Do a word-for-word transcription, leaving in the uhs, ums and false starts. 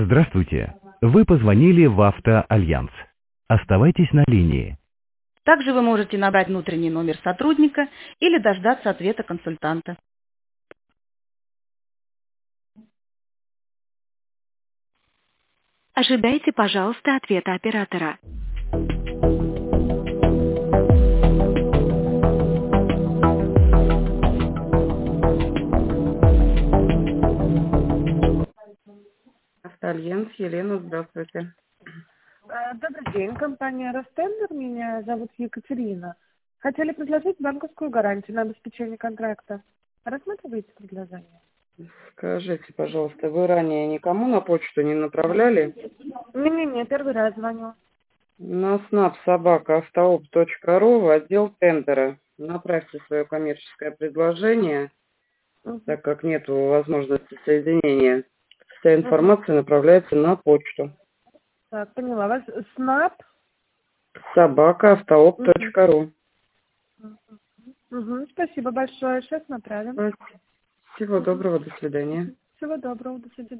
Здравствуйте. Вы позвонили в Автоальянс. Оставайтесь на линии. Также вы можете набрать внутренний номер сотрудника или дождаться ответа консультанта. Ожидайте, пожалуйста, ответа оператора. Автоальянс, Елена, здравствуйте. Э, Добрый день, компания Ростендер. Меня зовут Екатерина. Хотели предложить банковскую гарантию на обеспечение контракта. Рассматриваете предложение? Скажите, пожалуйста, вы ранее никому на почту не направляли? Не-не-не, первый раз звоню. На снап собака автооп точка ру в отдел тендера. Направьте свое коммерческое предложение, Мгм. так как нет возможности соединения. Вся Мгм. информация направляется на почту. Так, поняла вас. снап. собака автооп Мгм. точка ру. Мгм. Спасибо большое. Сейчас направим. Всего доброго, до свидания. Всего доброго. До свидания.